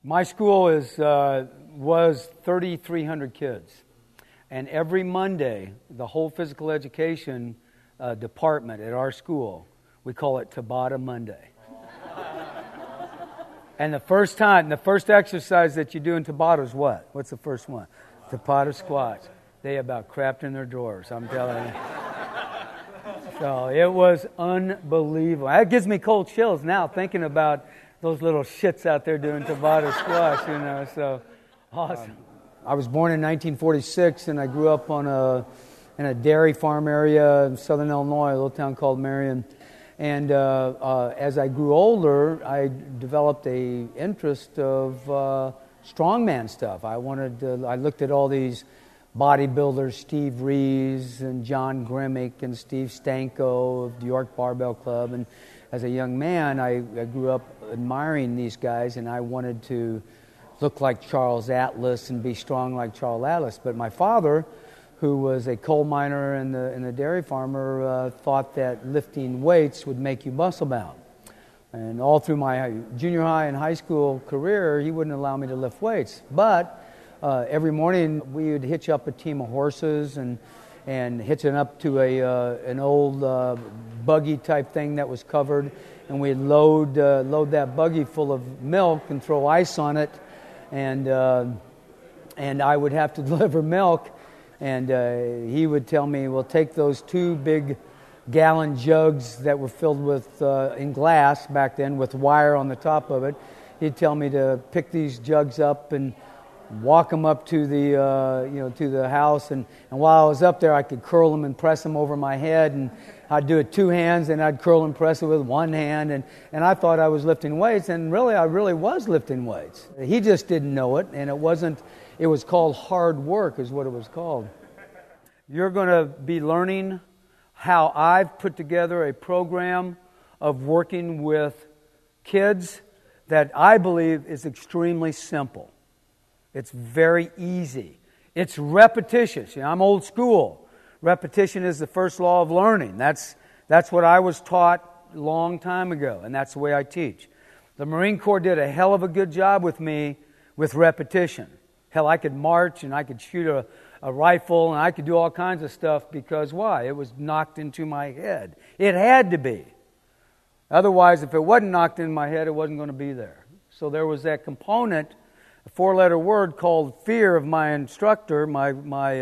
My school was 3,300 kids. And every Monday, the whole physical education department at our school, we call it Tabata Monday. And the first exercise that you do in Tabata is what? What's the first one? Tabata squats. They about crapped in their drawers, I'm telling you. So it was unbelievable. That gives me cold chills now thinking about those little shits out there doing Tabata squats, so awesome. I was born in 1946, and I grew up in a dairy farm area in southern Illinois, a little town called Marion. And as I grew older, I developed a interest of strongman stuff. I looked at all these bodybuilders, Steve Reeves and John Grimmick and Steve Stanko of the York Barbell Club. And as a young man, I grew up admiring these guys, and I wanted to look like Charles Atlas and be strong like Charles Atlas. But my father, who was a coal miner and a dairy farmer, thought that lifting weights would make you muscle-bound. And all through my junior high and high school career, he wouldn't allow me to lift weights. But every morning, we would hitch up a team of horses and hitch it up to an old buggy-type thing that was covered, and we'd load that buggy full of milk and throw ice on it, and I would have to deliver milk. And he would tell me, well, take those 2 big gallon jugs that were filled with in glass back then with wire on the top of it. He'd tell me to pick these jugs up and walk them up to the house. And while I was up there, I could curl them and press them over my head. And I'd do it 2 hands, and I'd curl and press it with 1 hand. And I thought I was lifting weights, and I really was lifting weights. He just didn't know it, and it was called hard work is what it was called. You're going to be learning how I've put together a program of working with kids that I believe is extremely simple. It's very easy. It's repetition. I'm old school. Repetition is the first law of learning. That's what I was taught a long time ago, and that's the way I teach. The Marine Corps did a hell of a good job with me with repetition. Hell, I could march and I could shoot a rifle and I could do all kinds of stuff because why? It was knocked into my head. It had to be. Otherwise, if it wasn't knocked in my head, it wasn't going to be there. So there was that component, a 4-letter word called fear of my instructor, my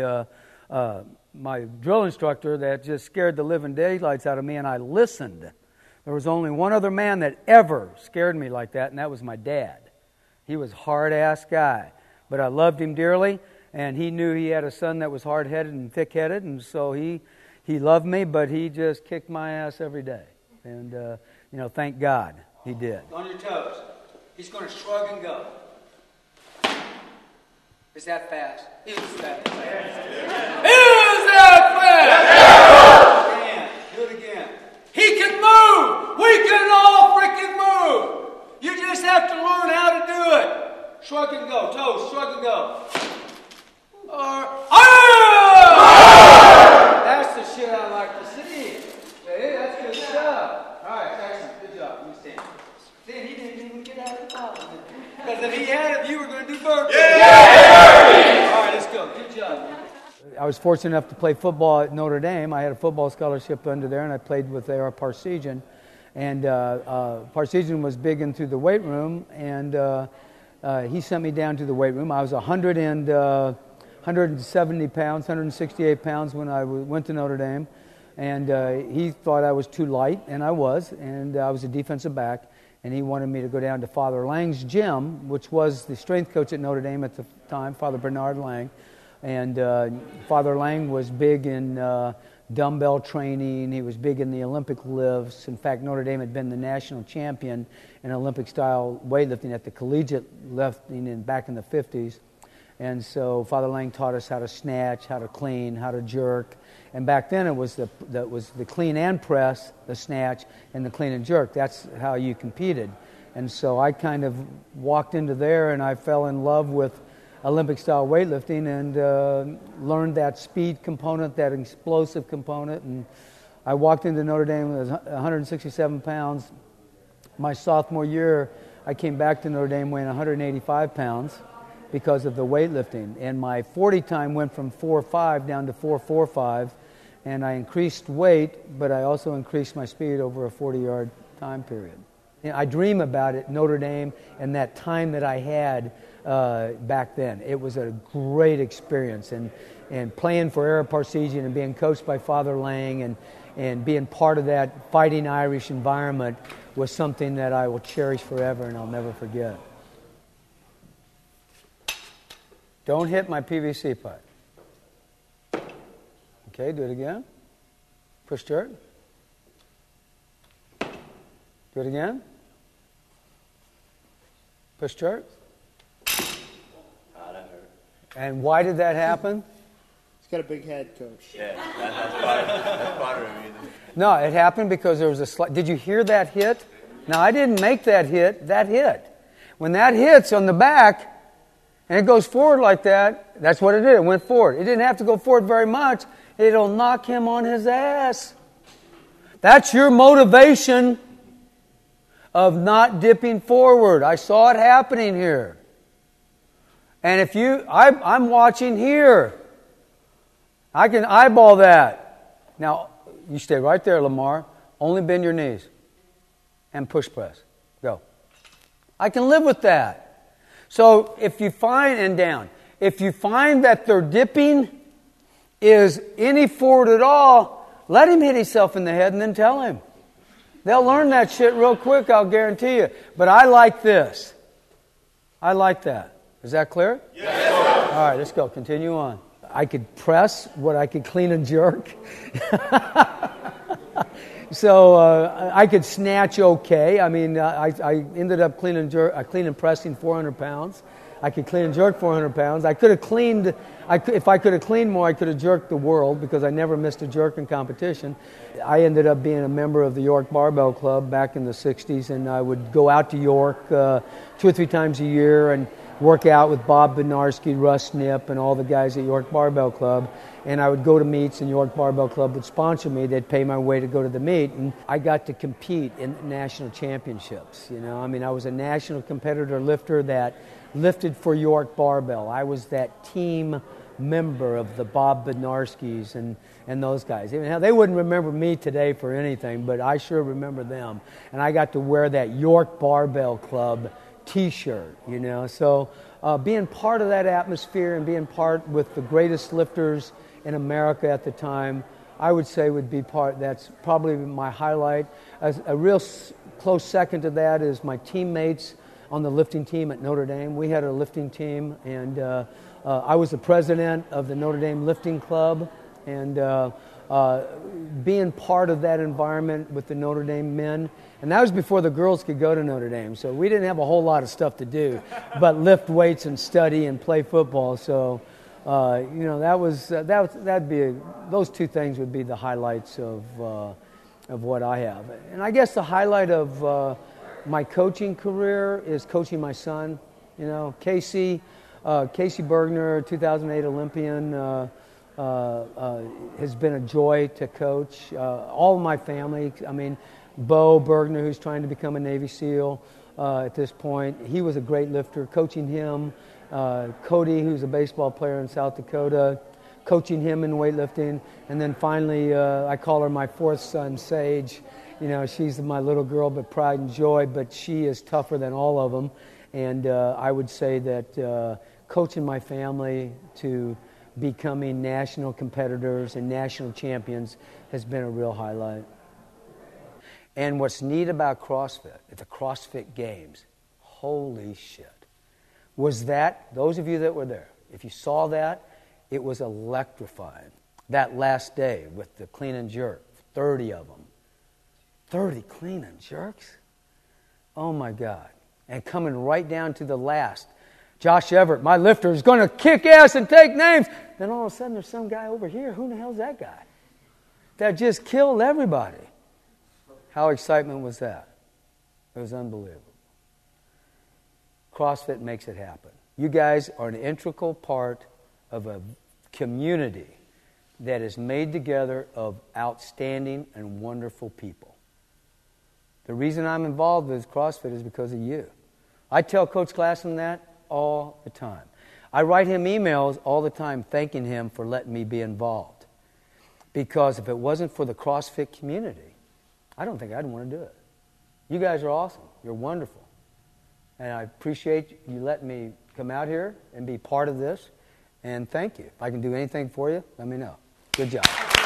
drill instructor, that just scared the living daylights out of me, and I listened. There was only one other man that ever scared me like that, and that was my dad. He was a hard-ass guy. But I loved him dearly, and he knew he had a son that was hard-headed and thick-headed, and so he loved me, but he just kicked my ass every day. And, thank God he did. On your toes. He's going to shrug and go. Is that fast? Is that fast? Is that fast? Again. Do it again. He can move. We can all freaking move. You just have to learn how to do it. Shrug and go. Toes, shrug and go. That's the shit I like to see. Hey, that's good stuff. All right, excellent. Good job. You stand. Then he didn't even get out of the bottle. Because if he had it, you were going to do burpees. Yeah! All right, let's go. Good job. I was fortunate enough to play football at Notre Dame. I had a football scholarship under there, and I played with A.R. Parseghian. And Parseghian was big into the weight room, and he sent me down to the weight room. I was 170 pounds, 168 pounds when I went to Notre Dame. And he thought I was too light, and I was. And I was a defensive back. And he wanted me to go down to Father Lang's gym, which was the strength coach at Notre Dame at the time, Father Bernard Lang. And Father Lang was big in dumbbell training. He was big in the Olympic lifts. In fact, Notre Dame had been the national champion in Olympic-style weightlifting at the collegiate lifting back in the 50s. And so Father Lang taught us how to snatch, how to clean, how to jerk. And back then it was the clean and press, the snatch, and the clean and jerk. That's how you competed. And so I kind of walked into there and I fell in love with Olympic-style weightlifting and learned that speed component, that explosive component. And I walked into Notre Dame with 167 pounds. My sophomore year, I came back to Notre Dame weighing 185 pounds because of the weightlifting. And my 40 time went from 4.5 down to 4.45. And I increased weight, but I also increased my speed over a 40-yard time period. And I dream about it, Notre Dame, and that time that I had back then. It was a great experience. And playing for Ara Parseghian and being coached by Father Lang and being part of that fighting Irish environment was something that I will cherish forever and I'll never forget. Don't hit my PVC pipe. Okay, do it again. Push jerk. Do it again. Push jerk. And why did that happen? He's got a big head, Coach. Yeah, that's part of it. No, it happened because there was a slight... Did you hear that hit? Now, I didn't make that hit. That hit. When that hits on the back and it goes forward like that, that's what it did. It went forward. It didn't have to go forward very much. It'll knock him on his ass. That's your motivation of not dipping forward. I saw it happening here. And if I'm watching here. I can eyeball that. Now, you stay right there, Lamar. Only bend your knees. And push press. Go. I can live with that. So if you find, and down, if you find that their dipping is any forward at all, let him hit himself in the head and then tell him. They'll learn that shit real quick, I'll guarantee you. But I like this. I like that. Is that clear? Yes. All right, let's go. Continue on. I could press what I could clean and jerk. So I could snatch okay. I mean, I ended up clean and pressing 400 pounds. I could clean and jerk 400 pounds. I could have cleaned, if I could have cleaned more, I could have jerked the world because I never missed a jerk in competition. I ended up being a member of the York Barbell Club back in the 60s, and I would go out to York 2 or 3 times a year and work out with Bob Benarski, Russ Nip, and all the guys at York Barbell Club. And I would go to meets, and York Barbell Club would sponsor me. They'd pay my way to go to the meet. And I got to compete in national championships. You know, I mean, I was a national competitor lifter that lifted for York Barbell. I was that team member of the Bob Benarskis and those guys. Even they wouldn't remember me today for anything, but I sure remember them. And I got to wear that York Barbell Club T-shirt, you know. So being part of that atmosphere and being part with the greatest lifters in America at the time, I would say would be that's probably my highlight. A real close second to that is my teammates on the lifting team at Notre Dame. We had a lifting team, and I was the president of the Notre Dame Lifting Club, and being part of that environment with the Notre Dame men. And that was before the girls could go to Notre Dame, so we didn't have a whole lot of stuff to do but lift weights and study and play football. So, you know, that'd be those two things would be the highlights of what I have. And I guess the highlight of my coaching career is coaching my son. You know, Casey Bergner, 2008 Olympian, has been a joy to coach. All of my family, I mean, Bo Bergner, who's trying to become a Navy SEAL at this point, he was a great lifter. Coaching him, Cody, who's a baseball player in South Dakota, coaching him in weightlifting, and then finally, I call her my fourth son, Sage. You know, she's my little girl, but pride and joy, but she is tougher than all of them. And I would say that coaching my family to becoming national competitors and national champions has been a real highlight. And what's neat about CrossFit, at the CrossFit Games, holy shit, was that, those of you that were there, if you saw that, it was electrifying. That last day with the clean and jerk, 30 of them. 30 clean and jerks? Oh my God. And coming right down to the last. Josh Everett, my lifter, is going to kick ass and take names. Then all of a sudden there's some guy over here. Who the hell's that guy? That just killed everybody. How excitement was that? It was unbelievable. CrossFit makes it happen. You guys are an integral part of a community that is made together of outstanding and wonderful people. The reason I'm involved with CrossFit is because of you. I tell Coach Glassman that all the time. I write him emails all the time thanking him for letting me be involved. Because if it wasn't for the CrossFit community, I don't think I'd want to do it. You guys are awesome. You're wonderful. And I appreciate you letting me come out here and be part of this. And thank you. If I can do anything for you, let me know. Good job.